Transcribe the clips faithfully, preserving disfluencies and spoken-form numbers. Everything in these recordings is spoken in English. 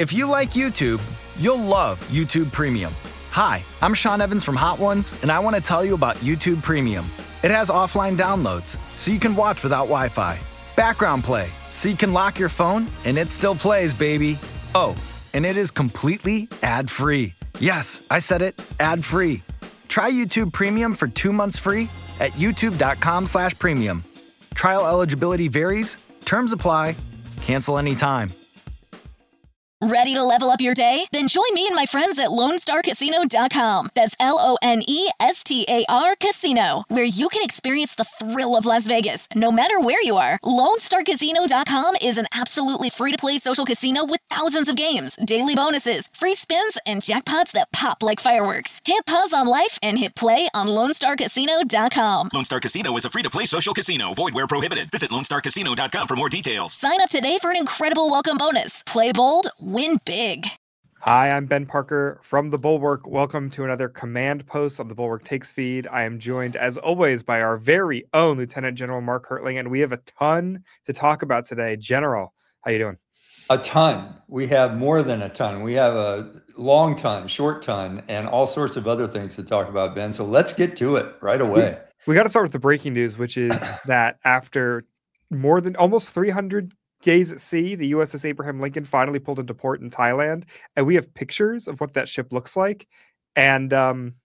If you like YouTube, you'll love YouTube Premium. Hi, I'm Sean Evans from Hot Ones, and I want to tell you about YouTube Premium. It has offline downloads, so you can watch without Wi-Fi. Background play, so you can lock your phone, and it still plays, baby. Oh, and it is completely ad-free. Yes, I said it, ad-free. Try YouTube Premium for two months free at youtube.com slash premium. Trial eligibility varies. Terms apply. Cancel anytime. Ready to level up your day? Then join me and my friends at Lone Star Casino dot com. That's L O N E S T A R Casino, where you can experience the thrill of Las Vegas, no matter where you are. Lone Star Casino dot com is an absolutely free-to-play social casino with thousands of games, daily bonuses, free spins, and jackpots that pop like fireworks. Hit pause on life and hit play on Lone Star Casino dot com. Lone Star Casino is a free-to-play social casino. Void where prohibited. Visit Lone Star Casino dot com for more details. Sign up today for an incredible welcome bonus. Play bold, win big. Hi, I'm Ben Parker from The Bulwark. Welcome to another Command Post on the Bulwark Takes feed. I am joined, as always, by our very own Lieutenant General Mark Hertling, and we have a ton to talk about today. General, how you doing? A ton. We have more than a ton. We have a long ton, short ton, and all sorts of other things to talk about, Ben. So let's get to it right away. We, we got to start with the breaking news, which is that after more than almost three hundred days at sea, the U S S Abraham Lincoln finally pulled into port in Thailand, and we have pictures of what that ship looks like, and um,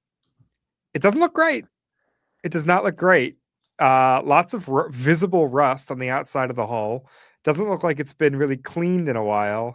it doesn't look great. It does not look great. Uh, lots of r- visible rust on the outside of the hull. Doesn't look like it's been really cleaned in a while.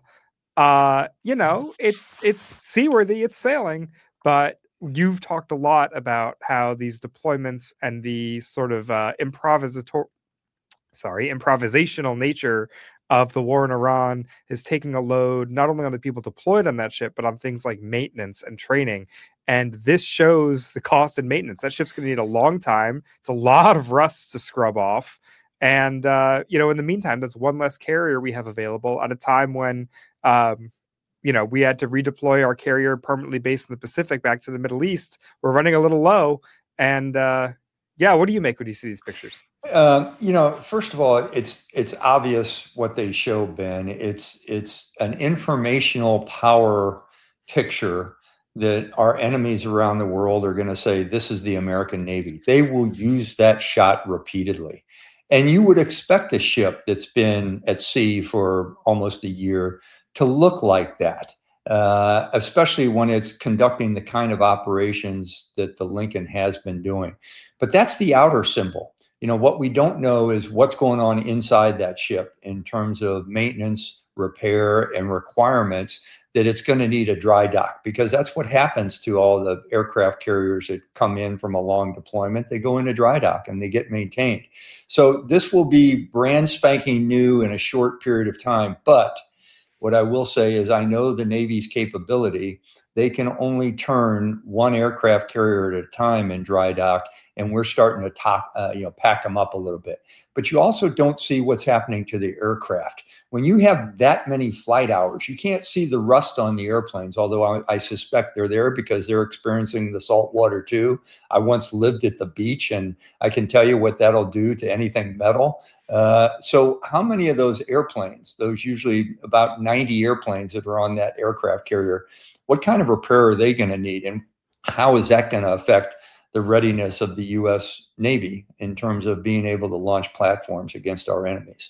Uh, you know, it's it's seaworthy, it's sailing, but you've talked a lot about how these deployments and the sort of uh, improvisator sorry, improvisational nature of the war in Iran is taking a load not only on the people deployed on that ship, but on things like maintenance and training. And this shows the cost and maintenance. That ship's going to need a long time. It's a lot of rust to scrub off. And, uh, you know, in the meantime, that's one less carrier we have available at a time when, um, you know, we had to redeploy our carrier permanently based in the Pacific back to the Middle East. We're running a little low. And, uh, yeah, what do you make when you see these pictures? Uh, you know, first of all, it's it's obvious what they show, Ben. It's it's an informational power picture that our enemies around the world are going to say, this is the American Navy. They will use that shot repeatedly. And you would expect a ship that's been at sea for almost a year to look like that. Uh, especially when it's conducting the kind of operations that the Lincoln has been doing. But that's the outer symbol. You know, what we don't know is what's going on inside that ship in terms of maintenance, repair, and requirements that it's going to need a dry dock, because that's what happens to all the aircraft carriers that come in from a long deployment. They go into dry dock and they get maintained. So this will be brand spanking new in a short period of time. But what I will say is I know the Navy's capability. They can only turn one aircraft carrier at a time in dry dock, and we're starting to talk, uh, you know, pack them up a little bit. But you also don't see what's happening to the aircraft. When you have that many flight hours, you can't see the rust on the airplanes, although I, I suspect they're there because they're experiencing the salt water too. I once lived at the beach, and I can tell you what that'll do to anything metal. Uh, so how many of those airplanes, those usually about ninety airplanes that are on that aircraft carrier, what kind of repair are they going to need? And how is that going to affect the readiness of the U S Navy in terms of being able to launch platforms against our enemies?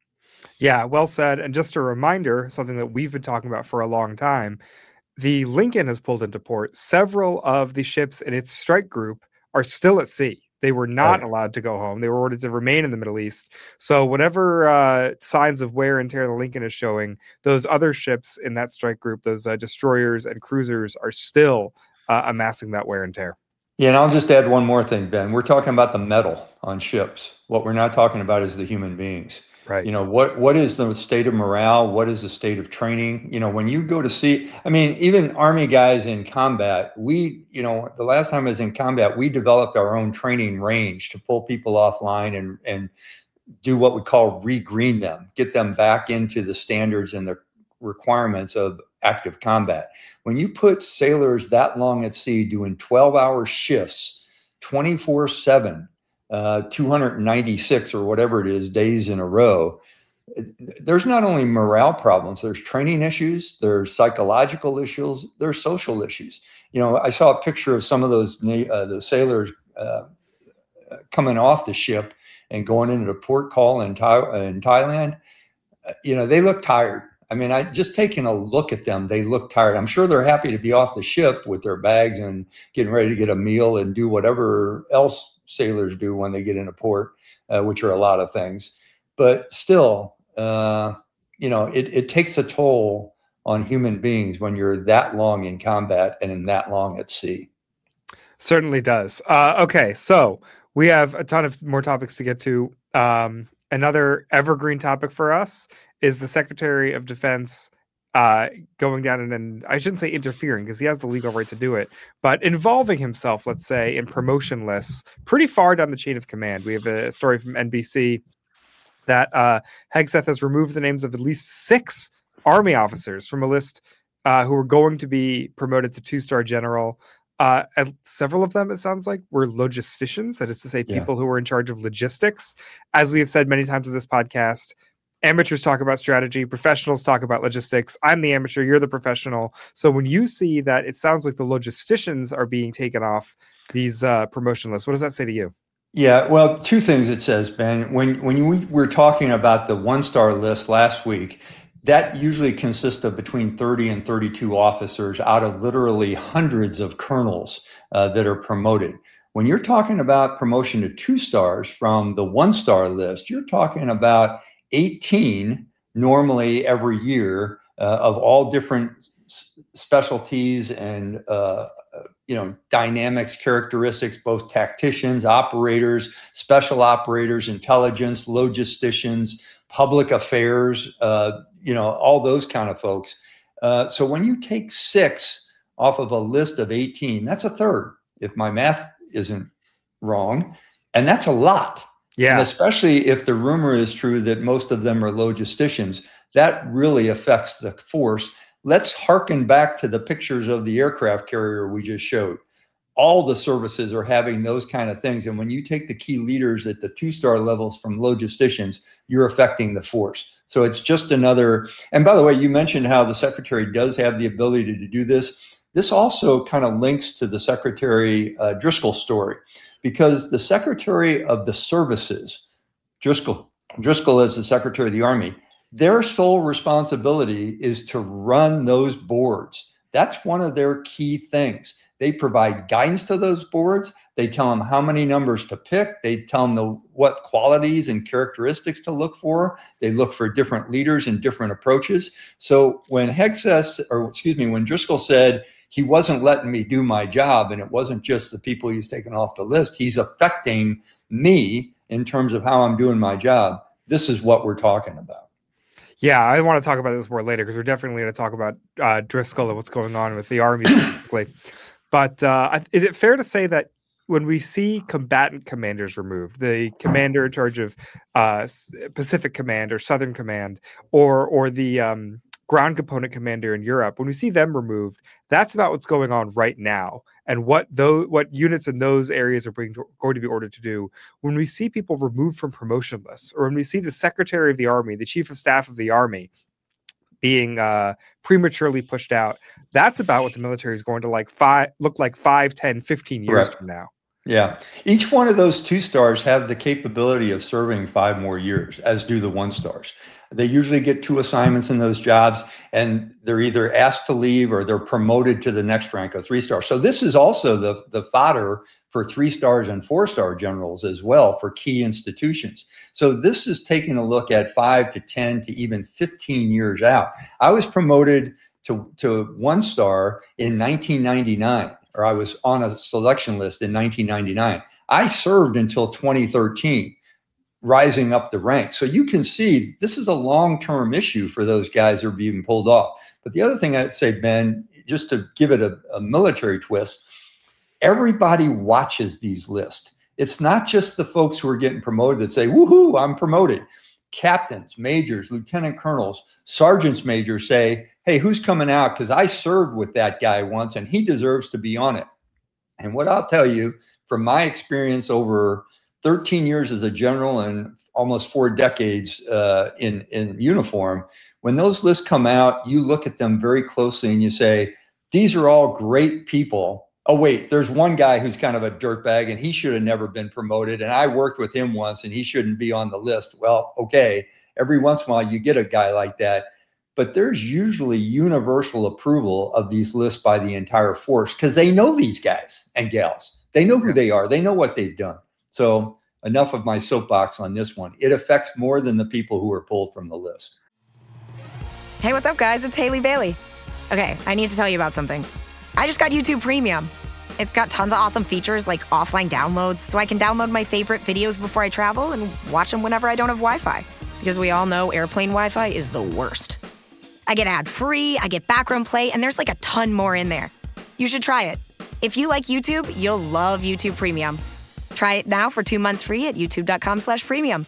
Yeah, well said. And just a reminder, something that we've been talking about for a long time, the Lincoln has pulled into port. Several of the ships in its strike group are still at sea. They were not Right. allowed to go home. They were ordered to remain in the Middle East. So whatever uh, signs of wear and tear the Lincoln is showing, those other ships in that strike group, those uh, destroyers and cruisers, are still uh, amassing that wear and tear. Yeah, and I'll just add one more thing, Ben. We're talking about the metal on ships. What we're not talking about is the human beings. Right. You know, what what is the state of morale? What is the state of training? You know, when you go to sea, I mean, even Army guys in combat, we, you know, the last time I was in combat, we developed our own training range to pull people offline and and do what we call regreen them, get them back into the standards and the requirements of active combat. When you put sailors that long at sea doing twelve hour shifts, twenty-four seven, uh, two hundred ninety-six or whatever it is days in a row, there's not only morale problems, there's training issues, there's psychological issues, there's social issues. You know, I saw a picture of some of those uh, the sailors uh, coming off the ship and going into the port call in, Thai- in Thailand. You know, they look tired. I mean, I just taking a look at them, they look tired. I'm sure they're happy to be off the ship with their bags and getting ready to get a meal and do whatever else sailors do when they get into port, uh, which are a lot of things. But still, uh, you know, it, it takes a toll on human beings when you're that long in combat and in that long at sea. Certainly does. Uh, okay, so we have a ton of more topics to get to. Um, another evergreen topic for us is the Secretary of Defense uh, going down and, and I shouldn't say interfering because he has the legal right to do it, but involving himself, let's say, in promotion lists pretty far down the chain of command. We have a story from N B C that uh, Hegseth has removed the names of at least six Army officers from a list uh, who were going to be promoted to two-star general. Uh, and several of them, it sounds like, were logisticians. That is to say, people yeah. who were in charge of logistics. As we have said many times in this podcast, amateurs talk about strategy, professionals talk about logistics. I'm the amateur, you're the professional. So when you see that it sounds like the logisticians are being taken off these uh, promotion lists, what does that say to you? Yeah, well, two things it says, Ben. When when we were talking about the one-star list last week, that usually consists of between thirty and thirty-two officers out of literally hundreds of colonels uh, that are promoted. When you're talking about promotion to two stars from the one-star list, you're talking about eighteen normally every year uh, of all different s- specialties and uh, you know, dynamics, characteristics, both tacticians, operators, special operators, intelligence, logisticians, public affairs, uh, you know, all those kind of folks. Uh, so when you take six off of a list of eighteen, that's a third, if my math isn't wrong. And that's a lot. Yeah. And especially if the rumor is true that most of them are logisticians, that really affects the force. Let's hearken back to the pictures of the aircraft carrier we just showed. All the services are having those kind of things. And when you take the key leaders at the two-star levels from logisticians, you're affecting the force. So it's just another, and by the way, you mentioned how the secretary does have the ability to do this. This also kind of links to the Secretary uh, Driscoll story, because the Secretary of the Services, Driscoll, Driscoll is the Secretary of the Army, their sole responsibility is to run those boards. That's one of their key things. They provide guidance to those boards. They tell them how many numbers to pick. They tell them the, what qualities and characteristics to look for. They look for different leaders and different approaches. So when Hegseth, or excuse me, when Driscoll said he wasn't letting me do my job, and it wasn't just the people he's taken off the list, he's affecting me in terms of how I'm doing my job. This is what we're talking about. Yeah, I want to talk about this more later because we're definitely going to talk about uh, Driscoll and what's going on with the Army specifically. But uh, is it fair to say that when we see combatant commanders removed, the commander in charge of uh, Pacific Command or Southern Command, or or the um, ground component commander in Europe, when we see them removed, that's about what's going on right now and what those what units in those areas are being, going to be ordered to do. When we see people removed from promotion lists, or when we see the Secretary of the Army, the Chief of Staff of the Army, being uh, prematurely pushed out, that's about what the military is going to like five, look like five, ten, fifteen years Correct. from now. Yeah. Each one of those two stars have the capability of serving five more years, as do the one stars. They usually get two assignments in those jobs, and they're either asked to leave or they're promoted to the next rank of three stars. So this is also the, the fodder for three stars and four star generals as well for key institutions. So this is taking a look at five to ten to even fifteen years out. I was promoted to, to one star in nineteen ninety-nine, or I was on a selection list in nineteen ninety-nine. I served until twenty thirteen, rising up the ranks. So you can see this is a long-term issue for those guys who are being pulled off. But the other thing I'd say, Ben, just to give it a, a military twist, everybody watches these lists. It's not just the folks who are getting promoted that say, woohoo, I'm promoted. Captains, majors, lieutenant colonels, sergeants majors say, hey, who's coming out? Because I served with that guy once and he deserves to be on it. And what I'll tell you from my experience over thirteen years as a general and almost four decades uh, in, in uniform, when those lists come out, you look at them very closely and you say, these are all great people. Oh, wait, there's one guy who's kind of a dirtbag and he should have never been promoted. And I worked with him once and he shouldn't be on the list. Well, okay, every once in a while you get a guy like that. But there's usually universal approval of these lists by the entire force because they know these guys and gals. They know who they are. They know what they've done. So enough of my soapbox on this one. It affects more than the people who are pulled from the list. Hey, what's up, guys? It's Haley Bailey. Okay, I need to tell you about something. I just got YouTube Premium. It's got tons of awesome features like offline downloads, so I can download my favorite videos before I travel and watch them whenever I don't have Wi-Fi. Because we all know airplane Wi-Fi is the worst. I get ad-free, I get background play, and there's like a ton more in there. You should try it. If you like YouTube, you'll love YouTube Premium. Try it now for two months free at youtube.com slash premium.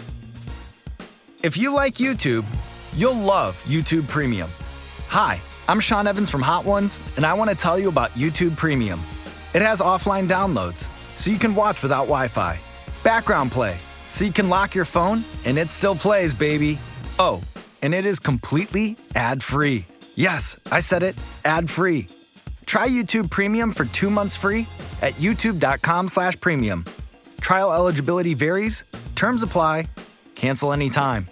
If you like YouTube, you'll love YouTube Premium. Hi, I'm Sean Evans from Hot Ones, and I want to tell you about YouTube Premium. It has offline downloads, so you can watch without Wi-Fi. Background play, so you can lock your phone, and it still plays, baby. Oh, and it is completely ad-free. Yes, I said it, ad-free. Try YouTube Premium for two months free at youtube.com slash premium. Trial eligibility varies. Terms apply. Cancel anytime.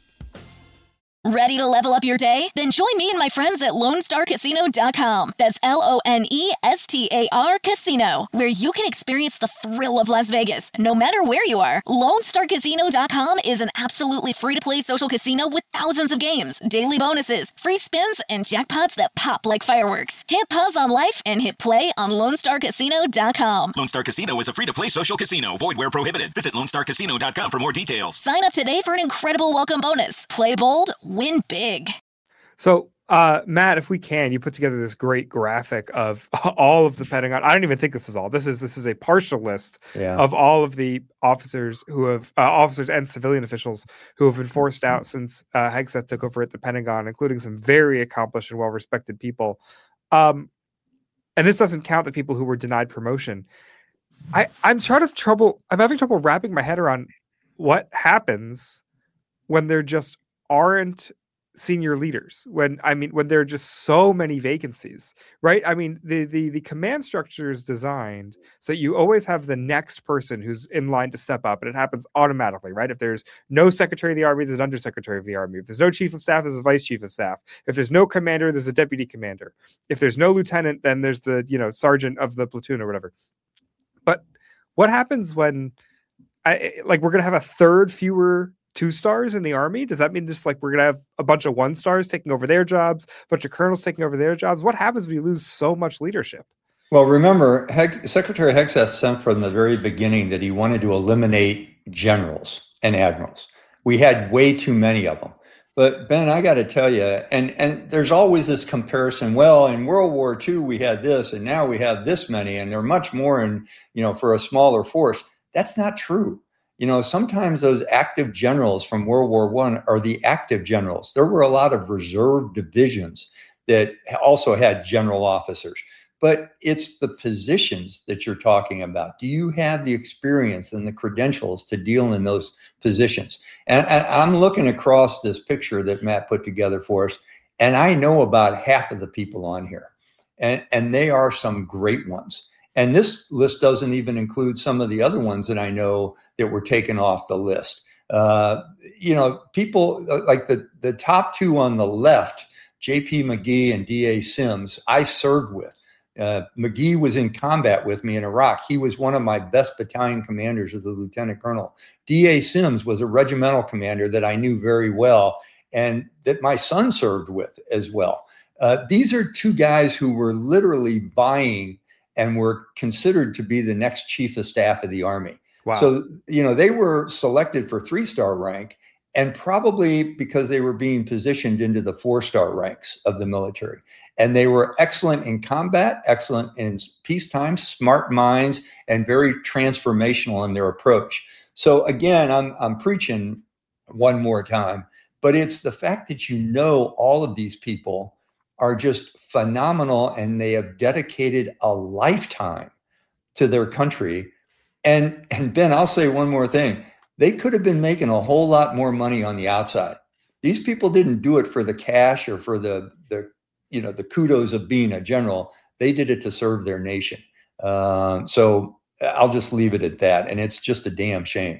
Ready to level up your day? Then join me and my friends at Lone Star Casino dot com. That's L O N E S T A R Casino, where you can experience the thrill of Las Vegas, no matter where you are. Lone Star Casino dot com is an absolutely free-to-play social casino with thousands of games, daily bonuses, free spins, and jackpots that pop like fireworks. Hit pause on life and hit play on Lone Star Casino dot com. Lone Star Casino is a free-to-play social casino. Void where prohibited. Visit Lone Star Casino dot com for more details. Sign up today for an incredible welcome bonus. Play bold, win big. So, uh, Matt, if we can, you put together this great graphic of all of the Pentagon. I don't even think this is all. This is this is a partial list Yeah. of all of the officers who have uh, officers and civilian officials who have been forced out since uh, Hegseth took over at the Pentagon, including some very accomplished and well-respected people. Um, and this doesn't count the people who were denied promotion. I, I'm trying to trouble. I'm having trouble wrapping my head around what happens when there just aren't senior leaders, when I mean when there are just so many vacancies, right? I mean the the the command structure is designed so that you always have the next person who's in line to step up, and it happens automatically, right? If there's no Secretary of the Army, there's an Undersecretary of the Army. If there's no Chief of Staff, there's a Vice Chief of Staff. If there's no Commander, there's a Deputy Commander. If there's no Lieutenant, then there's the you know Sergeant of the platoon or whatever. But what happens when I like we're gonna have a third fewer two stars in the Army? Does that mean just like we're going to have a bunch of one stars taking over their jobs, a bunch of colonels taking over their jobs? What happens when you lose so much leadership? Well, remember, Heg- Secretary Hegseth said from the very beginning that he wanted to eliminate generals and admirals. We had way too many of them. But Ben, I got to tell you, and, and there's always this comparison. Well, in World War Two, we had this, and now we have this many, and they're much more in, you know, for a smaller force. That's not true. You know, sometimes those active generals from World War One are the active generals. There were a lot of reserve divisions that also had general officers. But it's the positions that you're talking about. Do you have the experience and the credentials to deal in those positions? And, and I'm looking across this picture that Matt put together for us, and I know about half of the people on here. And, and they are some great ones. And this list doesn't even include some of the other ones that I know that were taken off the list. Uh, you know, people like the, the top two on the left, J P McGee and D A Sims, I served with. Uh, McGee was in combat with me in Iraq. He was one of my best battalion commanders as a lieutenant colonel. D A Sims was a regimental commander that I knew very well and that my son served with as well. Uh, these are two guys who were literally buying and were considered to be the next chief of staff of the Army. Wow. So, you know, they were selected for three-star rank, and probably because they were being positioned into the four-star ranks of the military. And they were excellent in combat, excellent in peacetime, smart minds, and very transformational in their approach. So again, I'm I'm preaching one more time, but it's the fact that you know all of these people are just phenomenal, and they have dedicated a lifetime to their country. And, and Ben, I'll say one more thing. They could have been making a whole lot more money on the outside. These people didn't do it for the cash or for the, the you know, the kudos of being a general. They did it to serve their nation. Um, so I'll just leave it at that. And it's just a damn shame.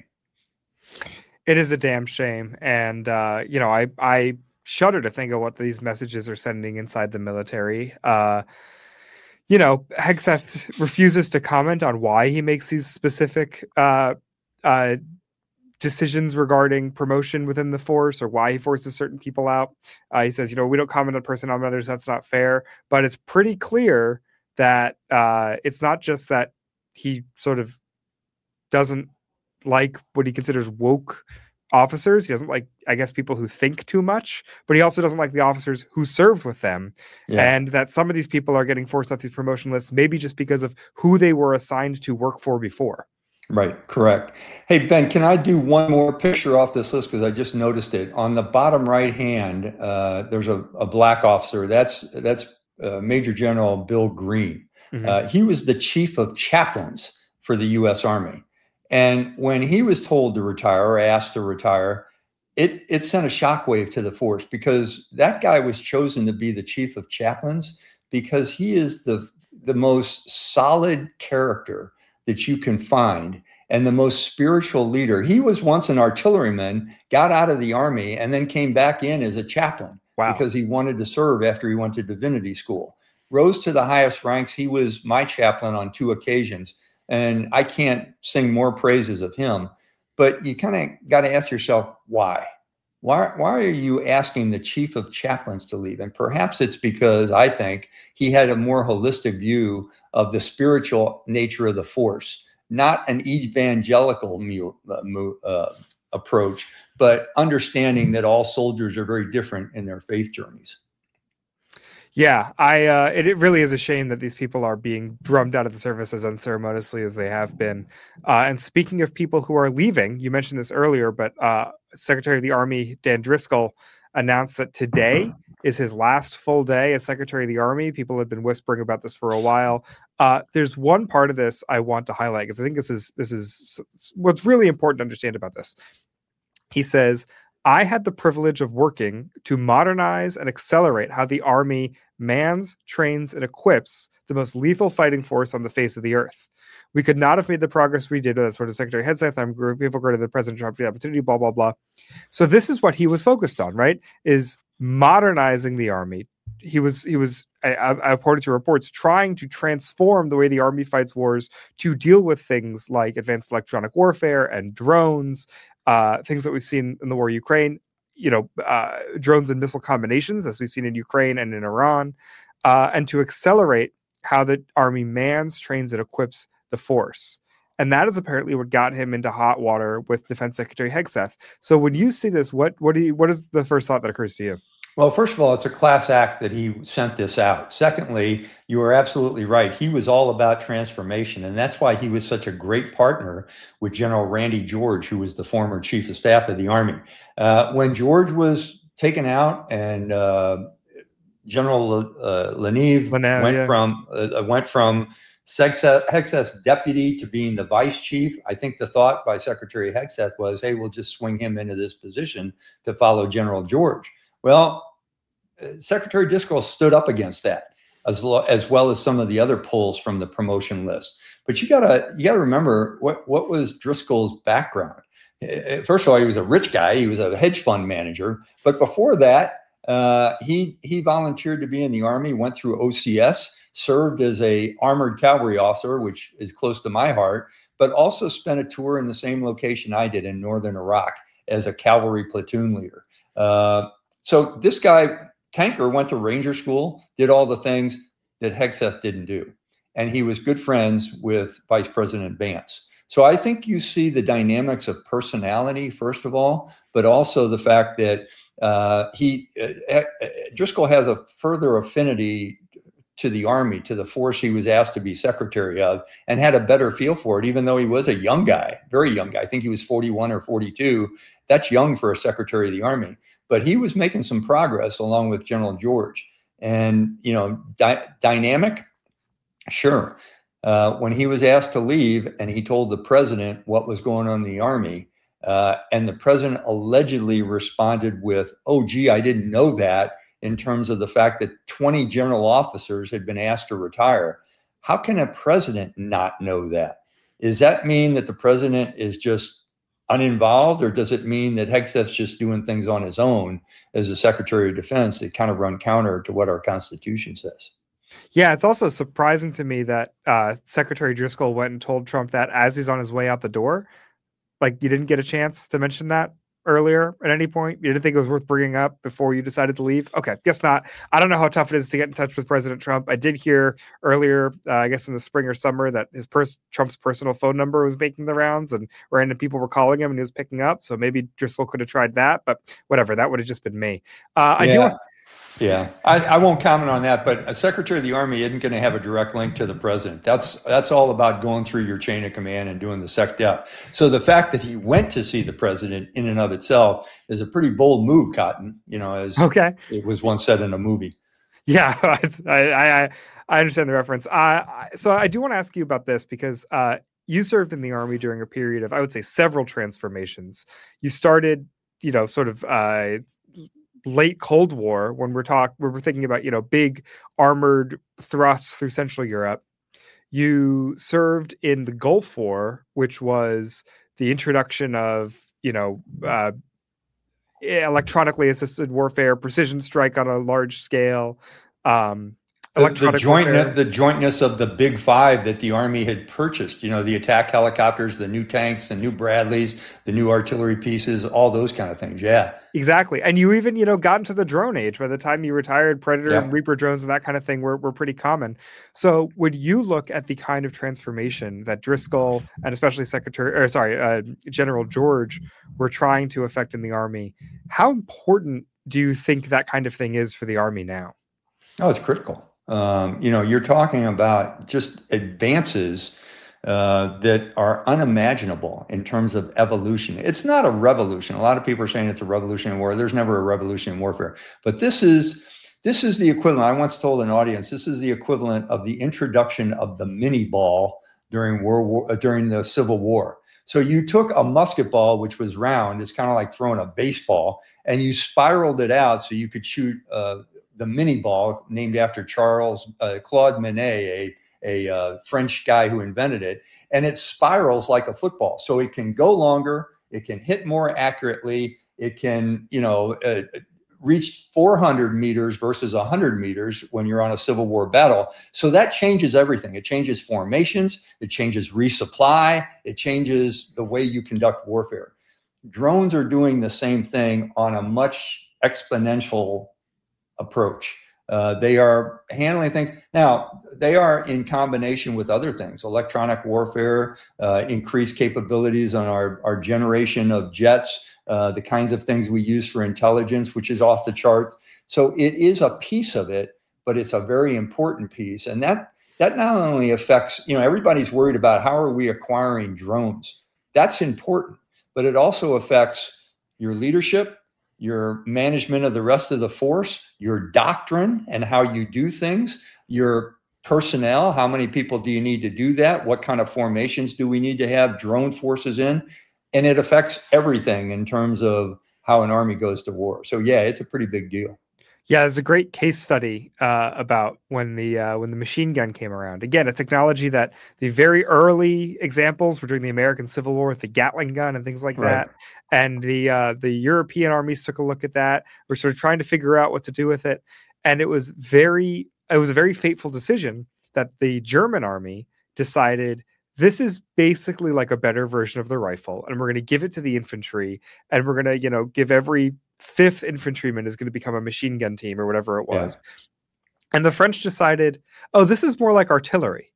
It is a damn shame. And, uh, you know, I, I shudder to think of what these messages are sending inside the military. Uh, you know, Hegseth refuses to comment on why he makes these specific uh, uh, decisions regarding promotion within the force or why he forces certain people out. Uh, he says, you know, we don't comment on personnel matters. That's not fair. But it's pretty clear that uh, it's not just that he sort of doesn't like what he considers woke officers. He doesn't like, I guess, people who think too much, but he also doesn't like the officers who served with them. Yeah. And that some of these people are getting forced off these promotion lists, maybe just because of who they were assigned to work for before. Right. Correct. Hey, Ben, can I do one more picture off this list? Because I just noticed it. On the bottom right hand, uh, there's a, a black officer. That's, that's uh, Major General Bill Green. Mm-hmm. Uh, he was the chief of chaplains for the U S Army. And when he was told to retire or asked to retire, it, it sent a shockwave to the force, because that guy was chosen to be the chief of chaplains because he is the, the most solid character that you can find and the most spiritual leader. He was once an artilleryman, got out of the Army, and then came back in as a chaplain. Wow. Because he wanted to serve after he went to divinity school. Rose to the highest ranks. He was my chaplain on two occasions. And I can't sing more praises of him, but you kind of got to ask yourself, why? Why, why are you asking the chief of chaplains to leave? And perhaps it's because I think he had a more holistic view of the spiritual nature of the force, not an evangelical mu, uh, mu, uh, approach, but understanding that all soldiers are very different in their faith journeys. Yeah, I. Uh, it, it really is a shame that these people are being drummed out of the service as unceremoniously as they have been. Uh, and speaking of people who are leaving, you mentioned this earlier, but uh, Secretary of the Army Dan Driscoll announced that today is his last full day as Secretary of the Army. People have been whispering about this for a while. Uh, there's one part of this I want to highlight because I think this is this is what's really important to understand about this. He says, I had the privilege of working to modernize and accelerate how the Army mans, trains, and equips the most lethal fighting force on the face of the earth. We could not have made the progress we did. That's what Secretary Hegseth, I'm grateful to the President Trump for the opportunity, blah, blah, blah. So this is what he was focused on, right? Is modernizing the Army. He was, he was, I, I, according to reports, trying to transform the way the Army fights wars to deal with things like advanced electronic warfare and drones, uh, things that we've seen in the war in Ukraine, you know, uh, drones and missile combinations, as we've seen in Ukraine and in Iran, uh, and to accelerate how the Army mans, trains, and equips the force. And that is apparently what got him into hot water with Defense Secretary Hegseth. So when you see this, what what do you, what is the first thought that occurs to you? Well, first of all, it's a class act that he sent this out. Secondly, you are absolutely right. He was all about transformation, and that's why he was such a great partner with General Randy George, who was the former chief of staff of the Army. Uh, when George was taken out and uh, General uh, Leneve went, yeah. from, uh, went from Hegseth's deputy to being the vice chief, I think the thought by Secretary Hegseth was, hey, we'll just swing him into this position to follow General George. Well, Secretary Driscoll stood up against that, as, lo- as well as some of the other polls from the promotion list. But you gotta you gotta remember what what was Driscoll's background. First of all, he was a rich guy. He was a hedge fund manager. But before that, uh, he he volunteered to be in the Army. Went through O C S, served as a armored cavalry officer, which is close to my heart. But also spent a tour in the same location I did in northern Iraq as a cavalry platoon leader. Uh, So this guy, Tanker, went to Ranger School, did all the things that Hegseth didn't do. And he was good friends with Vice President Vance. So I think you see the dynamics of personality, first of all, but also the fact that uh, he uh, Driscoll has a further affinity to the Army, to the force he was asked to be secretary of, and had a better feel for it, even though he was a young guy, very young guy. I think he was forty-one or forty-two. That's young for a secretary of the Army. But he was making some progress along with General George. And, you know, di- dynamic, sure. Uh, when he was asked to leave and he told the president what was going on in the Army, uh, and the president allegedly responded with, oh, gee, I didn't know that, in terms of the fact that twenty general officers had been asked to retire. How can a president not know that? Does that mean that the president is just uninvolved, or does it mean that Hegseth's just doing things on his own as the Secretary of Defense that kind of run counter to what our Constitution says? Yeah, it's also surprising to me that uh, Secretary Driscoll went and told Trump that as he's on his way out the door. Like, you didn't get a chance to mention that earlier at any point? You didn't think it was worth bringing up before you decided to leave? Okay, guess not. I don't know how tough it is to get in touch with President Trump. I did hear earlier, uh, I guess in the spring or summer, that his pers- Trump's personal phone number was making the rounds and random people were calling him and he was picking up. So maybe Driscoll could have tried that, but whatever. That would have just been me. Uh, I yeah. do want- Yeah, I, I won't comment on that, but a Secretary of the Army isn't going to have a direct link to the president. That's that's all about going through your chain of command and doing the SecDef. So the fact that he went to see the president in and of itself is a pretty bold move, Cotton, you know, as okay. it was once said in a movie. Yeah, I, I, I understand the reference. Uh, so I do want to ask you about this because uh, you served in the Army during a period of, I would say, several transformations. You started, you know, sort of uh, late Cold War when we're talk when we're thinking about, you know, big armored thrusts through Central Europe. You served in the Gulf War, which was the introduction of, you know, uh, electronically assisted warfare, precision strike on a large scale. Um, The, the, joint, the jointness of the big five that the Army had purchased, you know, the attack helicopters, the new tanks, the new Bradleys, the new artillery pieces, all those kind of things. Yeah, exactly. And you even, you know, got into the drone age. By the time you retired, Predator yep. and Reaper drones and that kind of thing were, were pretty common. So would you look at the kind of transformation that Driscoll and especially Secretary, or sorry, uh, General George were trying to effect in the Army? How important do you think that kind of thing is for the Army now? Oh, it's critical. Um, you know, you're talking about just advances uh, that are unimaginable in terms of evolution. It's not a revolution. A lot of people are saying it's a revolution in war. There's never a revolution in warfare. But this is this is the equivalent. I once told an audience, this is the equivalent of the introduction of the mini ball during World War, uh, during the Civil War. So you took a musket ball, which was round, it's kind of like throwing a baseball, and you spiraled it out so you could shoot uh, the mini ball, named after Charles uh, Claude Monet, a, a uh, French guy who invented it. And it spirals like a football. So it can go longer, it can hit more accurately, it can, you know, uh, reach four hundred meters versus one hundred meters when you're on a Civil War battle. So that changes everything. It changes formations, it changes resupply, it changes the way you conduct warfare. Drones are doing the same thing on a much exponential approach. Uh, they are handling things. Now, they are in combination with other things, electronic warfare, uh, increased capabilities on our, our generation of jets, uh, the kinds of things we use for intelligence, which is off the chart. So it is a piece of it, but it's a very important piece. And that, that not only affects, you know, everybody's worried about how are we acquiring drones. That's important, but it also affects your leadership, your management of the rest of the force, your doctrine and how you do things, your personnel, how many people do you need to do that? What kind of formations do we need to have drone forces in? And it affects everything in terms of how an army goes to war. So yeah, it's a pretty big deal. Yeah, there's a great case study uh, about when the uh, when the machine gun came around. Again, a technology that the very early examples were during the American Civil War with the Gatling gun and things like Right. that. And the uh, the European armies took a look at that. We're sort of trying to figure out what to do with it. And it was very it was a very fateful decision that the German army decided this is basically like a better version of the rifle, and we're going to give it to the infantry, and we're going to, you know, give every fifth infantryman is going to become a machine gun team or whatever it was. Yeah. And the French decided, oh, this is more like artillery.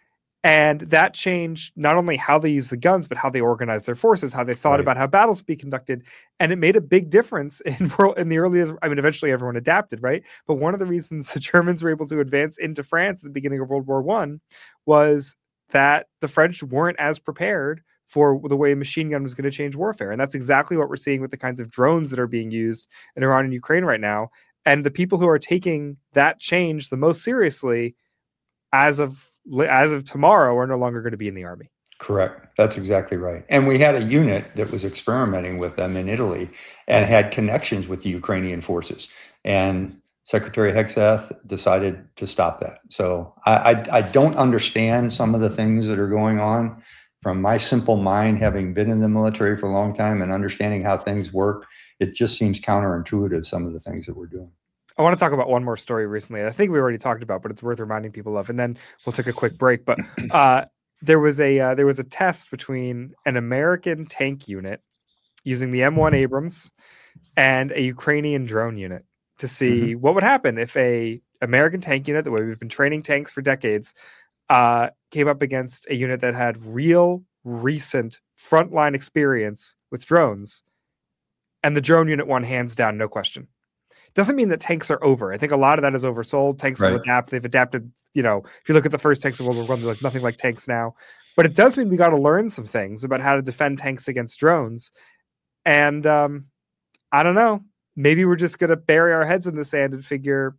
And that changed not only how they use the guns, but how they organize their forces, how they thought right. about how battles be conducted. And it made a big difference in world in the early, I mean, eventually everyone adapted, right? But one of the reasons the Germans were able to advance into France at the beginning of World War One was that the French weren't as prepared for the way a machine gun was going to change warfare. And that's exactly what we're seeing with the kinds of drones that are being used in Iran and Ukraine right now. And the people who are taking that change the most seriously as of as of tomorrow, are no longer going to be in the Army. Correct. That's exactly right. And we had a unit that was experimenting with them in Italy and had connections with the Ukrainian forces. And Secretary Hegseth decided to stop that. So I, I, I don't understand some of the things that are going on. From my simple mind, having been in the military for a long time and understanding how things work, it just seems counterintuitive, some of the things that we're doing. I want to talk about one more story recently. I think we already talked about, but it's worth reminding people of, and then we'll take a quick break. But uh, there was a uh, there was a test between an American tank unit using the M one Abrams and a Ukrainian drone unit to see mm-hmm. what would happen if a American tank unit, the way we've been training tanks for decades, uh, came up against a unit that had real, recent frontline experience with drones, and the drone unit won hands down, no question. Doesn't mean that tanks are over. I think a lot of that is oversold. Tanks right. will adapt. They've adapted, you know, if you look at the first tanks of World War One, they're like nothing like tanks now. But it does mean we got to learn some things about how to defend tanks against drones. And um, I don't know. Maybe we're just going to bury our heads in the sand and figure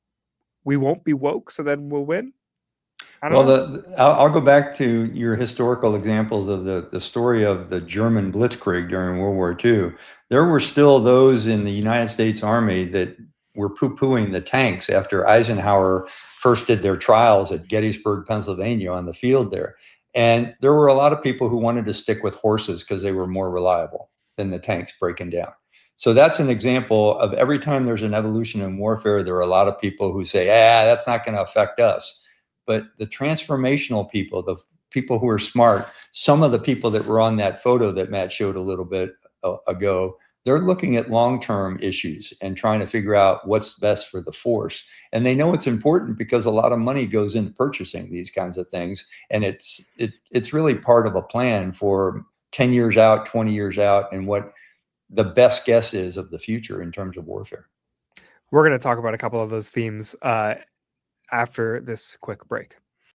we won't be woke, so then we'll win. I don't well, know. The, I'll, I'll go back to your historical examples of the, the story of the German Blitzkrieg during World War Two. There were still those in the United States Army that were poo-pooing the tanks after Eisenhower first did their trials at Gettysburg, Pennsylvania on the field there. And there were a lot of people who wanted to stick with horses because they were more reliable than the tanks breaking down. So that's an example of every time there's an evolution in warfare, there are a lot of people who say, ah, that's not going to affect us. But the transformational people, the people who are smart, some of the people that were on that photo that Matt showed a little bit ago, they're looking at long-term issues and trying to figure out what's best for the force. And they know it's important because a lot of money goes into purchasing these kinds of things. And it's it, it's really part of a plan for ten years out, twenty years out, and what the best guess is of the future in terms of warfare. We're going to talk about a couple of those themes uh, after this quick break.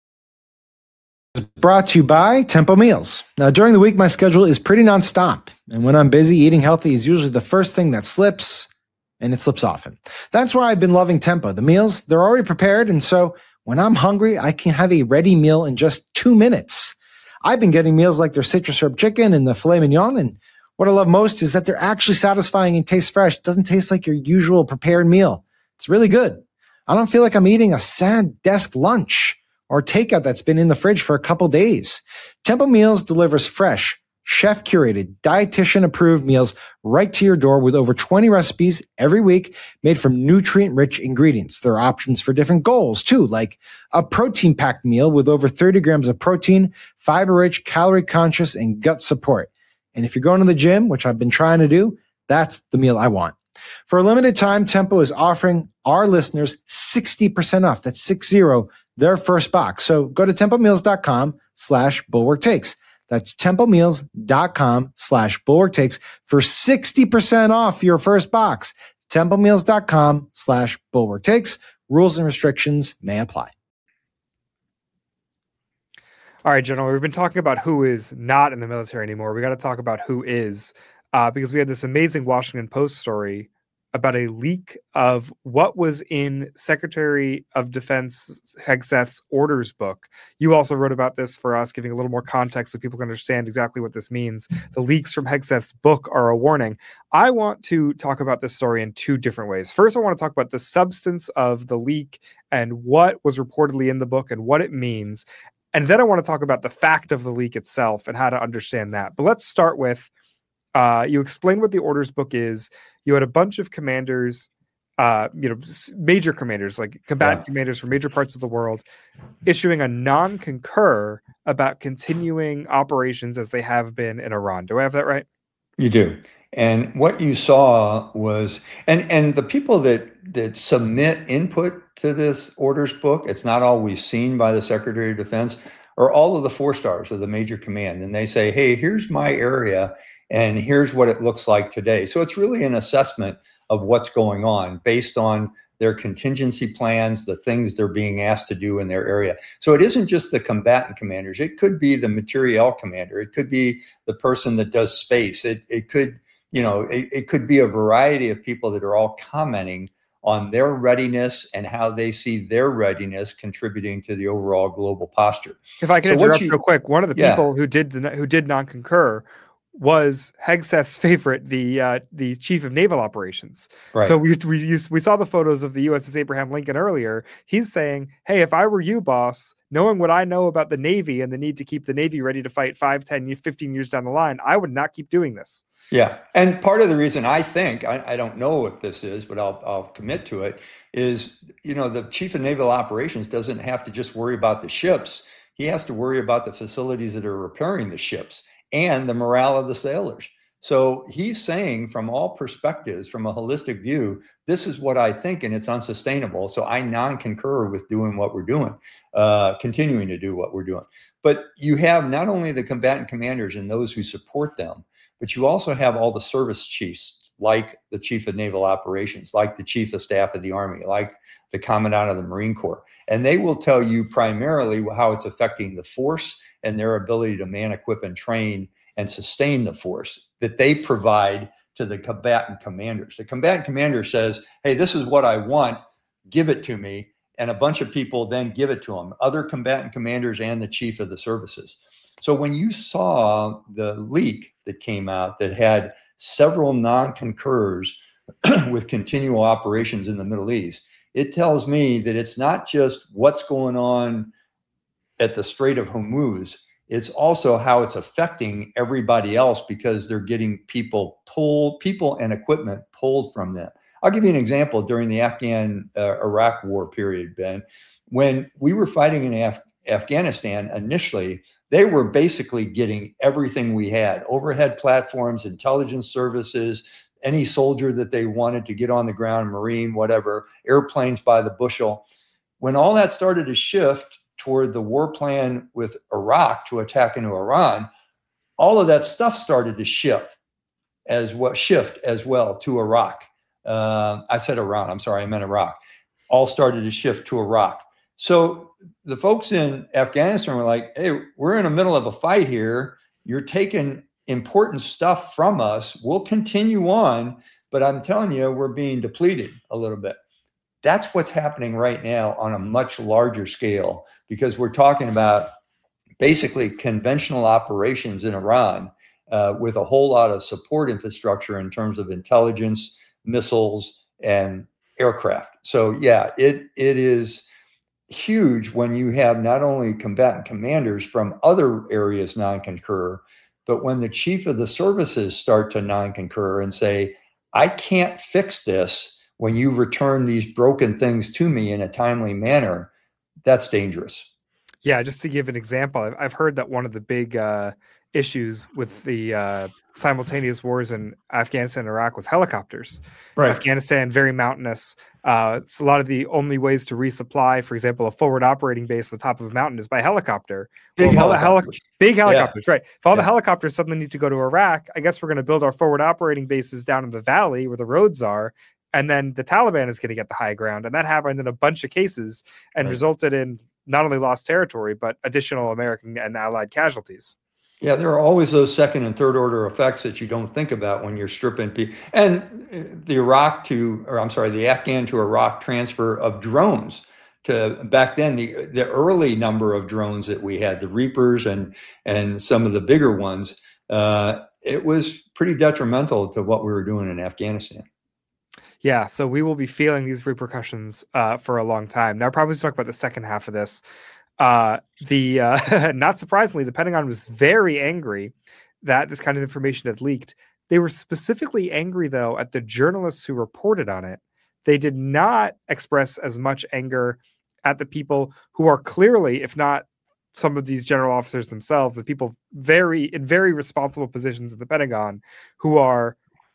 Brought to you by Tempo Meals. Now, during the week, my schedule is pretty nonstop. And when I'm busy, eating healthy is usually the first thing that slips, and it slips often. That's why I've been loving Tempo. The meals, they're already prepared, and so when I'm hungry, I can have a ready meal in just two minutes. I've been getting meals like their citrus herb chicken and the filet mignon, and what I love most is that they're actually satisfying and taste fresh. It doesn't taste like your usual prepared meal. It's really good. I don't feel like I'm eating a sad desk lunch or takeout that's been in the fridge for a couple days. Tempo Meals delivers fresh, chef-curated, dietitian-approved meals right to your door with over twenty recipes every week made from nutrient-rich ingredients. There are options for different goals, too, like a protein-packed meal with over thirty grams of protein, fiber-rich, calorie-conscious, and gut support. And if you're going to the gym, which I've been trying to do, that's the meal I want. For a limited time, Tempo is offering our listeners sixty percent off. That's six zero, their first box. So go to tempomeals.com slash bulwark takes. That's tempomeals.com slash bulwark takes for sixty percent off your first box. tempomeals.com slash bulwark takes. Rules and restrictions may apply. All right, General, we've been talking about who is not in the military anymore. We got to talk about who is, uh, because we had this amazing Washington Post story about a leak of what was in Secretary of Defense Hegseth's orders book. You also wrote about this for us, giving a little more context so people can understand exactly what this means. The leaks from Hegseth's book are a warning. I want to talk about this story in two different ways. First, I want to talk about the substance of the leak and what was reportedly in the book and what it means. And then I want to talk about the fact of the leak itself and how to understand that. But let's start with, uh, you explain what the orders book is. You had a bunch of commanders, uh, you know, major commanders, like combatant yeah. commanders from major parts of the world, issuing a non-concur about continuing operations as they have been in Iran. Do I have that right? You do. And what you saw was, and and the people that that submit input to this orders book, it's not always seen by the Secretary of Defense, are all of the four stars of the major command. And they say, hey, here's my area, and here's what it looks like today. So it's really an assessment of what's going on based on their contingency plans, the things they're being asked to do in their area. So it isn't just the combatant commanders. It could be the materiel commander. It could be the person that does space. It it could, you know, it, it could be a variety of people that are all commenting on their readiness and how they see their readiness contributing to the overall global posture. If I can So what interrupt you- real quick, one of the Yeah. people who did the, who did non-concur was Hegseth's favorite, the uh, the chief of naval operations. Right. So we we used, we saw the photos of the U S S Abraham Lincoln earlier. He's saying, "Hey, if I were you, boss, knowing what I know about the Navy and the need to keep the Navy ready to fight five, ten, fifteen years down the line, I would not keep doing this." Yeah. And part of the reason I think, I, I don't know what this is, but I'll, I'll commit to it, is, you know, the chief of naval operations doesn't have to just worry about the ships. He has to worry about the facilities that are repairing the ships and the morale of the sailors. So he's saying from all perspectives, from a holistic view, this is what I think, and it's unsustainable. So I non-concur with doing what we're doing, uh, continuing to do what we're doing. But you have not only the combatant commanders and those who support them, but you also have all the service chiefs, like the chief of naval operations, like the chief of staff of the Army, like the commandant of the Marine Corps. And they will tell you primarily how it's affecting the force and their ability to man, equip, and train and sustain the force that they provide to the combatant commanders. The combatant commander says, hey, this is what I want, give it to me. And a bunch of people then give it to them, other combatant commanders and the chief of the services. So when you saw the leak that came out that had several non-concurs with continual operations in the Middle East, it tells me that it's not just what's going on at the Strait of Hormuz, it's also how it's affecting everybody else because they're getting people pulled, people and equipment pulled from them. I'll give you an example during the Afghan uh, Iraq war period, Ben. When we were fighting in Af- Afghanistan initially, they were basically getting everything we had, overhead platforms, intelligence services, any soldier that they wanted to get on the ground, Marine, whatever, airplanes by the bushel. When all that started to shift toward the war plan with Iraq to attack into Iran, all of that stuff started to shift as well, shift as well to Iraq. Uh, I said Iran, I'm sorry, I meant Iraq. All started to shift to Iraq. So the folks in Afghanistan were like, hey, we're in the middle of a fight here. You're taking important stuff from us. We'll continue on, but I'm telling you, we're being depleted a little bit. That's what's happening right now on a much larger scale, because we're talking about basically conventional operations in Iran uh, with a whole lot of support infrastructure in terms of intelligence, missiles, and aircraft. So yeah, it it is huge when you have not only combatant commanders from other areas non-concur, but when the chief of the services start to non-concur and say, I can't fix this when you return these broken things to me in a timely manner, that's dangerous. Yeah, just to give an example, I've, I've heard that one of the big uh, issues with the uh, simultaneous wars in Afghanistan and Iraq was helicopters. Right. Afghanistan, very mountainous. Uh, it's a lot of the only ways to resupply, for example, a forward operating base on the top of a mountain is by helicopter. Big well, helicopters. Heli- big helicopters, yeah. Right. If all yeah. the helicopters suddenly need to go to Iraq, I guess we're going to build our forward operating bases down in the valley where the roads are. And then the Taliban is going to get the high ground. And that happened in a bunch of cases and right. resulted in not only lost territory, but additional American and allied casualties. Yeah, there are always those second and third order effects that you don't think about when you're stripping people. And the Iraq to, or I'm sorry, the Afghan to Iraq transfer of drones to back then, the the early number of drones that we had, the Reapers and and some of the bigger ones, uh, it was pretty detrimental to what we were doing in Afghanistan. Yeah, so we will be feeling these repercussions uh, for a long time. Now, probably to talk about the second half of this. Uh, the uh, not surprisingly, the Pentagon was very angry that this kind of information had leaked. They were specifically angry, though, at the journalists who reported on it. They did not express as much anger at the people who are clearly, if not some of these general officers themselves, the people very in very responsible positions at the Pentagon who are,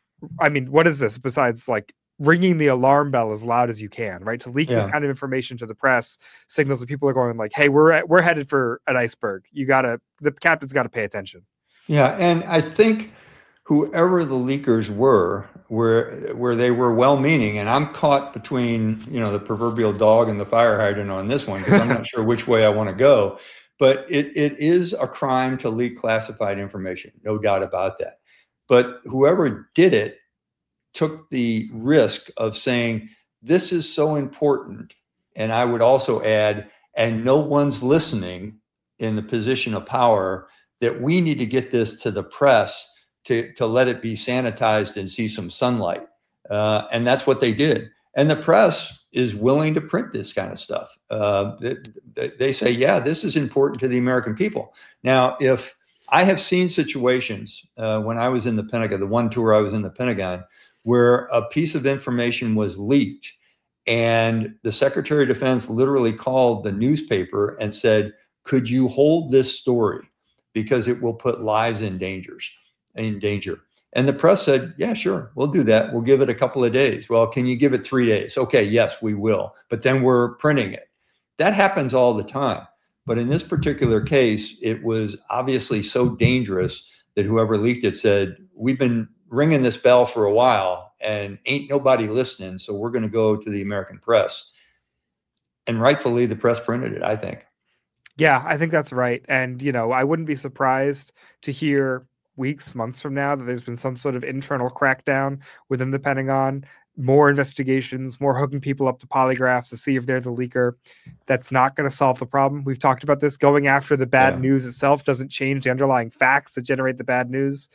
I mean, what is this besides like ringing the alarm bell as loud as you can, right? To leak yeah. this kind of information to the press signals that people are going like, hey, we're we're headed for an iceberg. You gotta, the captain's got to pay attention. Yeah, and I think whoever the leakers were, where where they were well-meaning, and I'm caught between, you know, the proverbial dog and the fire hydrant on this one because I'm not sure which way I want to go. But it it is a crime to leak classified information, no doubt about that. But whoever did it took the risk of saying, this is so important. And I would also add, and no one's listening in the position of power, that we need to get this to the press to, to let it be sanitized and see some sunlight. Uh, and that's what they did. And the press is willing to print this kind of stuff. Uh, they, they say, yeah, this is important to the American people. Now, if I have seen situations uh, when I was in the Pentagon, the one tour I was in the Pentagon, where a piece of information was leaked and the Secretary of Defense literally called the newspaper and said, could you hold this story because it will put lives in dangers, in danger. And the press said, yeah, sure, we'll do that. We'll give it a couple of days. Well, can you give it three days? Okay, yes, we will. But then we're printing it. That happens all the time. But in this particular case, it was obviously so dangerous that whoever leaked it said, we've been ringing this bell for a while and ain't nobody listening. So we're going to go to the American press. And rightfully, the press printed it, I think. Yeah, I think that's right. And, you know, I wouldn't be surprised to hear weeks, months from now that there's been some sort of internal crackdown within the Pentagon, more investigations, more hooking people up to polygraphs to see if they're the leaker. That's not going to solve the problem. We've talked about this. Going after the bad yeah. news itself doesn't change the underlying facts that generate the bad news.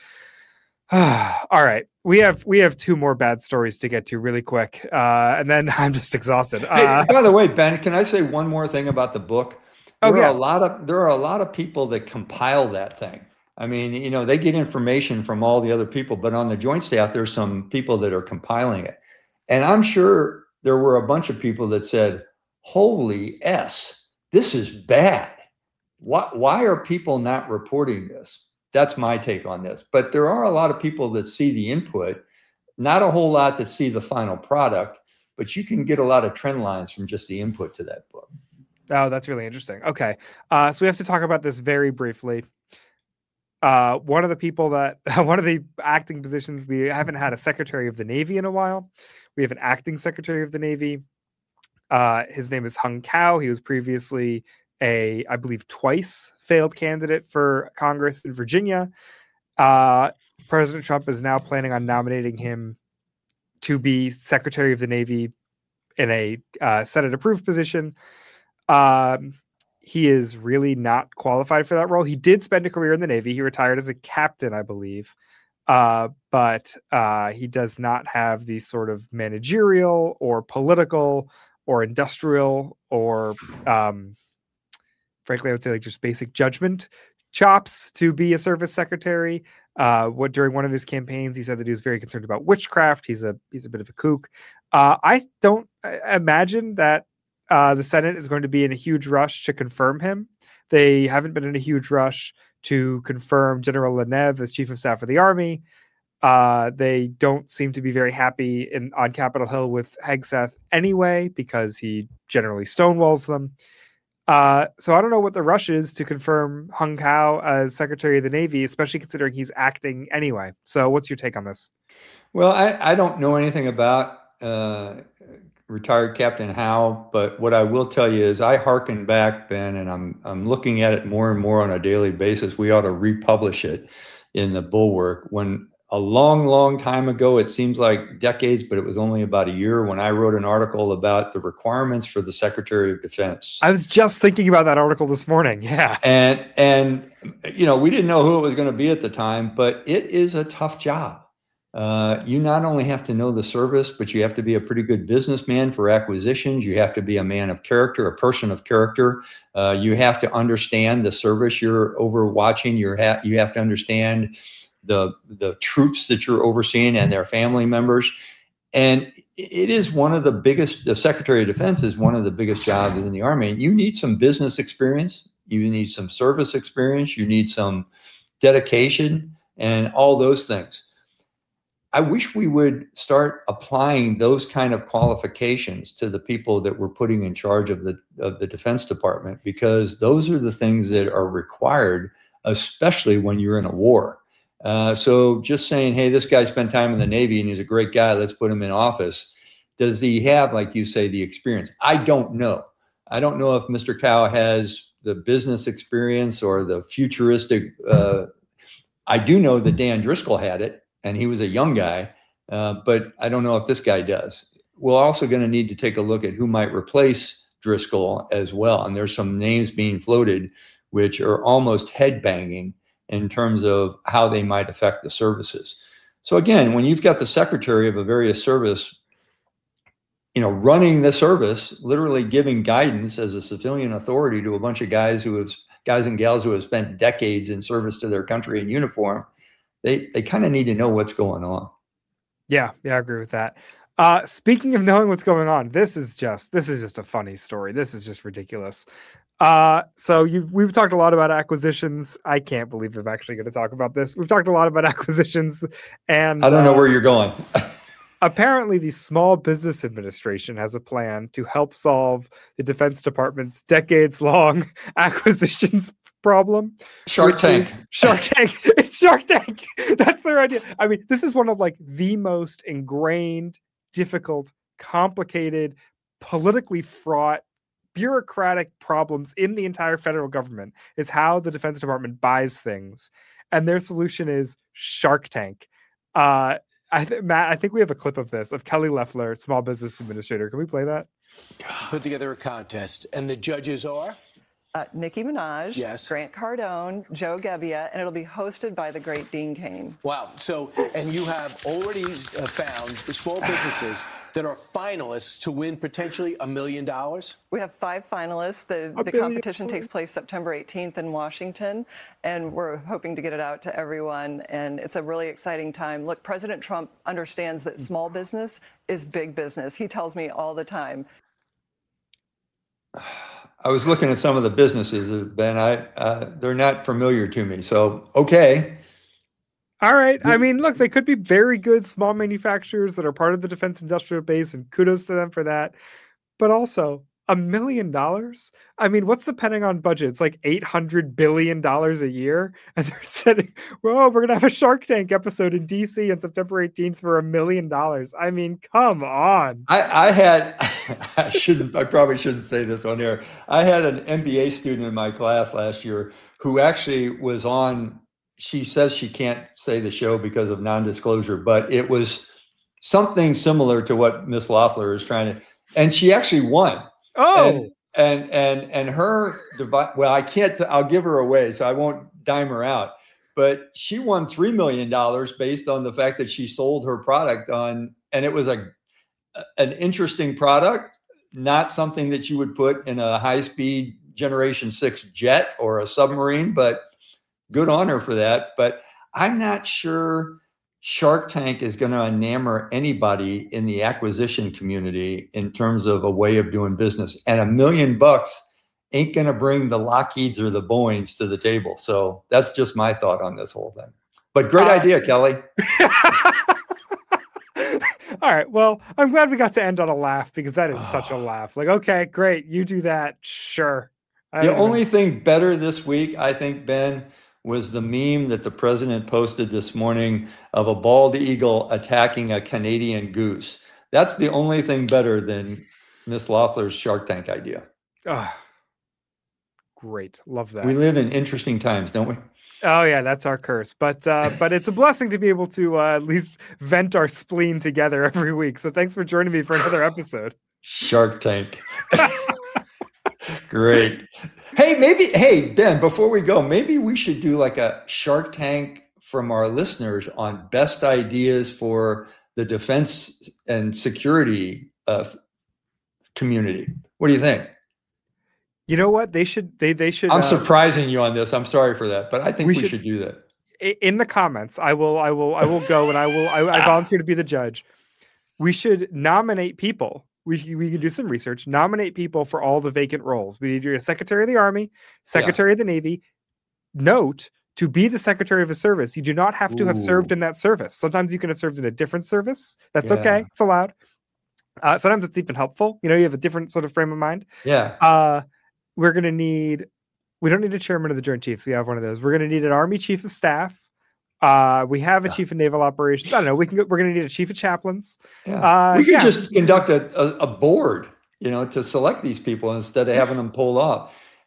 All right. We have we have two more bad stories to get to really quick. Uh, and then I'm just exhausted. Uh, hey, by the way, Ben, can I say one more thing about the book? There oh, yeah. are a lot of there are a lot of people that compile that thing. I mean, you know, they get information from all the other people, but on the Joint Staff, there's some people that are compiling it. And I'm sure there were a bunch of people that said, holy S, this is bad. Why, why are people not reporting this? That's my take on this. But there are a lot of people that see the input, not a whole lot that see the final product, but you can get a lot of trend lines from just the input to that book. Oh, that's really interesting. Okay. Uh, so we have to talk about this very briefly. Uh, one of the people that, one of the acting positions, we haven't had a Secretary of the Navy in a while. We have an acting Secretary of the Navy. Uh, his name is Hung Cao. He was previously a, I believe, twice failed candidate for Congress in Virginia. Uh, President Trump is now planning on nominating him to be Secretary of the Navy in a uh, Senate-approved position. Um, he is really not qualified for that role. He did spend a career in the Navy. He retired as a captain, I believe. Uh, but uh, he does not have the sort of managerial or political or industrial or, um, frankly, I would say like just basic judgment chops to be a service secretary. Uh, what during one of his campaigns, he said that he was very concerned about witchcraft. He's a he's a bit of a kook. Uh, I don't imagine that uh, the Senate is going to be in a huge rush to confirm him. They haven't been in a huge rush to confirm General Lenev as Chief of Staff of the Army. Uh, they don't seem to be very happy in on Capitol Hill with Hegseth anyway, because he generally stonewalls them. Uh, so I don't know what the rush is to confirm Hung Cao as Secretary of the Navy, especially considering he's acting anyway. So what's your take on this? Well, I, I don't know anything about uh, retired Captain Howe, but what I will tell you is I hearken back, Ben, and I'm I'm looking at it more and more on a daily basis. We ought to republish it in the Bulwark. When a long, long time ago, it seems like decades, but it was only about a year when I wrote an article about the requirements for the Secretary of Defense. I was just thinking about that article this morning. Yeah. And, and you know, we didn't know who it was going to be at the time, but it is a tough job. Uh, you not only have to know the service, but you have to be a pretty good businessman for acquisitions. You have to be a man of character, a person of character. Uh, you have to understand the service you're overwatching. You're ha- you have to understand the the troops that you're overseeing and their family members. And it is one of the biggest, the Secretary of Defense is one of the biggest jobs in the Army. And you need some business experience. You need some service experience. You need some dedication and all those things. I wish we would start applying those kind of qualifications to the people that we're putting in charge of the of the Defense Department, because those are the things that are required, especially when you're in a war. Uh, so just saying, hey, this guy spent time in the Navy and he's a great guy, let's put him in office. Does he have, like you say, the experience? I don't know. I don't know if Mister Cao has the business experience or the futuristic. Uh, I do know that Dan Driscoll had it, and he was a young guy, uh, but I don't know if this guy does. we're also going to need to take a look at who might replace Driscoll as well. And there's some names being floated which are almost head-banging in terms of how they might affect the services. So again, when you've got the secretary of a various service, you know, running the service, literally giving guidance as a civilian authority to a bunch of guys who have guys and gals who have spent decades in service to their country in uniform, they they kind of need to know what's going on. Yeah, yeah, I agree with that. Uh, speaking of knowing what's going on, this is just this is just a funny story. This is just ridiculous. Uh, so you we've talked a lot about acquisitions. I can't believe I'm actually going to talk about this. We've talked a lot about acquisitions, and I don't know uh, where you're going. apparently, the Small Business Administration has a plan to help solve the Defense Department's decades-long acquisitions problem. Shark Tank. Shark Tank. It's Shark Tank. That's their idea. I mean, this is one of like the most ingrained, difficult, complicated, politically fraught, bureaucratic problems in the entire federal government is how the Defense Department buys things. And their solution is Shark Tank. Uh, I th- Matt, I think we have a clip of this of Kelly Loeffler, Small Business Administrator. Can we play that? Put together a contest, and the judges are? Uh, Nicki Minaj, yes. Grant Cardone, Joe Gebbia, and it'll be hosted by the great Dean Cain. Wow. So, and you have already uh, found the small businesses that are finalists to win potentially a million dollars? We have five finalists. The, the competition takes place September eighteenth in Washington, and we're hoping to get it out to everyone, and it's a really exciting time. Look, President Trump understands that small business is big business. He tells me all the time. I was looking at some of the businesses, Ben. I uh, they're not familiar to me. So, okay. All right. I mean, look, they could be very good small manufacturers that are part of the defense industrial base, and kudos to them for that. But also, a million dollars? I mean, what's the Pentagon budget? It's like eight hundred billion dollars a year. And they're saying, well, we're going to have a Shark Tank episode in D C on September eighteenth for a million dollars. I mean, come on. I, I had, I shouldn't, I probably shouldn't say this on air. I had an M B A student in my class last year who actually was on, she says she can't say the show because of non-disclosure, but it was something similar to what Miss Loeffler is trying to, and she actually won. Oh, and, and, and, and her device, well, I can't, I'll give her away, so I won't dime her out, but she won three million dollars based on the fact that she sold her product on, and it was a, an interesting product, not something that you would put in a high speed generation six jet or a submarine, but good on her for that. But I'm not sure Shark Tank is going to enamor anybody in the acquisition community in terms of a way of doing business. And a million bucks ain't going to bring the Lockheeds or the Boeings to the table. So that's just my thought on this whole thing. But great uh, idea, Kelly. All right. Well, I'm glad we got to end on a laugh because that is such a laugh. Like, okay, great. You do that. Sure. I the only know. thing better this week, I think, Ben, was the meme that the president posted this morning of a bald eagle attacking a Canadian goose. That's the only thing better than Miss Loeffler's Shark Tank idea. Oh, great. Love that. We live in interesting times, don't we? Oh, yeah, that's our curse. But uh, but it's a blessing to be able to uh, at least vent our spleen together every week. So thanks for joining me for another episode. Shark Tank. Great. Hey, maybe, hey, Ben, before we go, maybe we should do like a Shark Tank from our listeners on best ideas for the defense and security uh, community. What do you think? You know what? They should, they, they should. I'm uh, surprising you on this. I'm sorry for that, but I think we, we should, should do that. In the comments, I will, I will, I will go and I will, I, I volunteer to be the judge. We should nominate people. We we can do some research, nominate people for all the vacant roles. We need a Secretary of the Army, Secretary yeah. of the Navy. Note, to be the Secretary of a service, you do not have to Ooh. have served in that service. Sometimes you can have served in a different service. That's yeah. okay. It's allowed. Uh, sometimes it's even helpful. You know, you have a different sort of frame of mind. Yeah. Uh, we're going to need, we don't need a chairman of the Joint Chiefs. We have one of those. We're going to need an Army Chief of Staff. Uh, we have a yeah. chief of naval operations. I don't know. We can go, we're going to need a chief of chaplains. Yeah. Uh, we could yeah. just conduct a, a, a board, you know, to select these people instead of having them pulled off.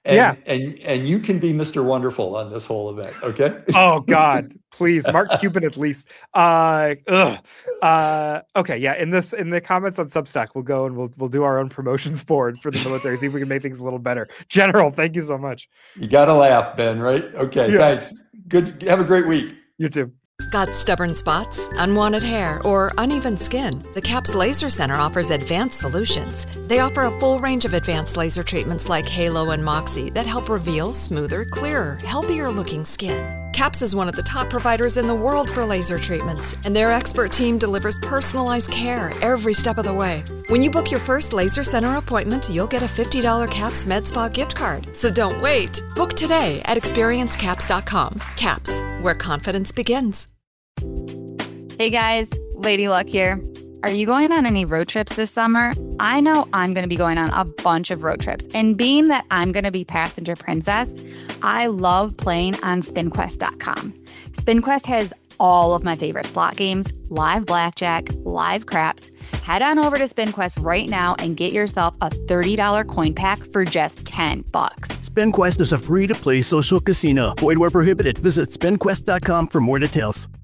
And, yeah. And, and you can be Mister Wonderful on this whole event. Okay. Oh God, please. Mark Cuban at least. Uh, ugh. uh, okay. Yeah. In this, in the comments on Substack, we'll go and we'll, we'll do our own promotions board for the military. See if we can make things a little better. General, thank you so much. You got to laugh, Ben, right? Okay. Yeah. Thanks. Good. Have a great week. You too. Got stubborn spots, unwanted hair, or uneven skin? The CAPS Laser Center offers advanced solutions. They offer a full range of advanced laser treatments like Halo and Moxie that help reveal smoother, clearer, healthier-looking skin. CAPS is one of the top providers in the world for laser treatments, and their expert team delivers personalized care every step of the way. When you book your first Laser Center appointment, you'll get a fifty dollars CAPS MedSpa gift card. So don't wait. Book today at experience caps dot com. CAPS, where confidence begins. Hey guys, Lady Luck here. Are you going on any road trips this summer? I know I'm going to be going on a bunch of road trips, and being that I'm going to be passenger princess, I love playing on spin quest dot com. SpinQuest has all of my favorite slot games, live blackjack, live craps. Head on over to SpinQuest right now and get yourself a thirty dollars coin pack for just ten bucks. SpinQuest is a free-to-play social casino. Void where prohibited. Visit spin quest dot com for more details.